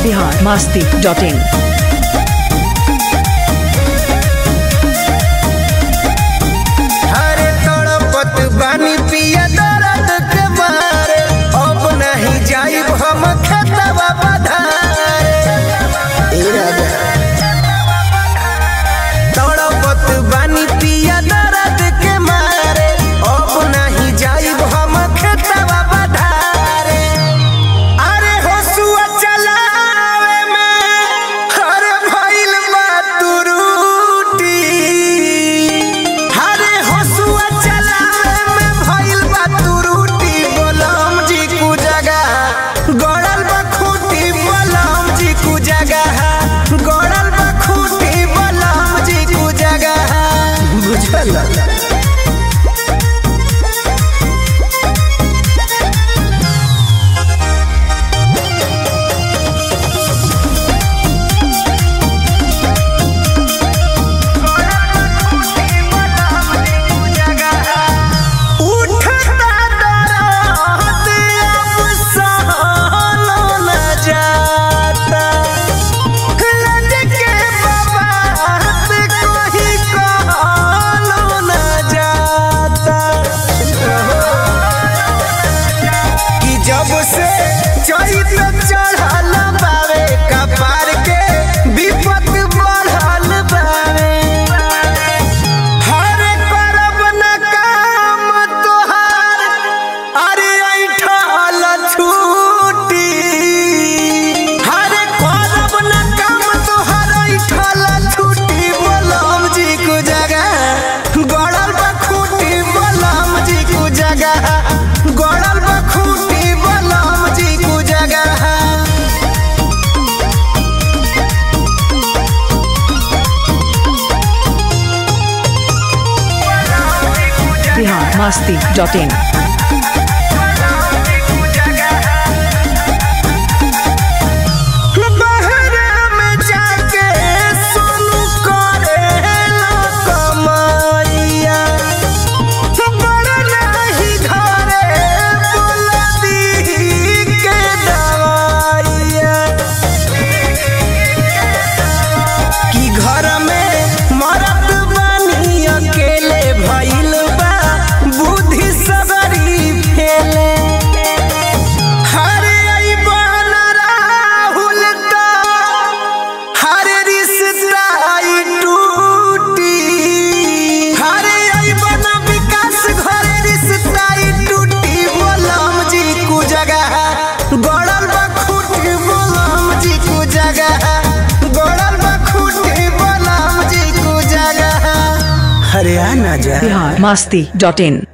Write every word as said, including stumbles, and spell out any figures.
Bihar Masti dot इन। अरे तड़पत बानी पिया दर्द के मारे, अब नहीं जाइब हम खेतवा बधारे। तड़पत बानी पिया दर्द के मारे, अब नहीं जाइब हम खेतवा बधारे। अरे हसुआ चलावे में हर भइल बा तुरुटी। अरे हसुआ चलावे में भइल बा तुरुटी। बलम जी कु जगह गड़ल बा खूटी, बलम जी कु जगह गड़ल बा खूटी, बलम जी कु जगह। बुझल जब से चैत्र चढ़ल बावे, कपार के विपत बढ़ल बावे। हरे करब न काम तोहार, अरे ऐठल छूटी। हरे करब न काम तोहार, ऐठल छूटी। बलम जी कु जगह गड़ल बा खूटी, बलम जी कु जगह गड़ल बा खूटी, बलम जी कु जगह। Bihar Masti dot in. बहरा में जाके सोनू करेला कमाइया, बड़ा नहीं घरे बोलती के दवाइया। कि घर में मरद बानी अकेले, भइल बा बुद्धि सबरी फेले। हरे अइबन राहुल त हरे रिश्ता ई टूटी। हरे अइबन विकास घरे रिश्ता ई टूटी। बलम जी कु जगह गड़ल बा खूटी, बलम जी कु जगह गड़ल बा खूटी, बलम जी कु जगह। हरे आ ना जा। बिहार मस्ती डॉट इन।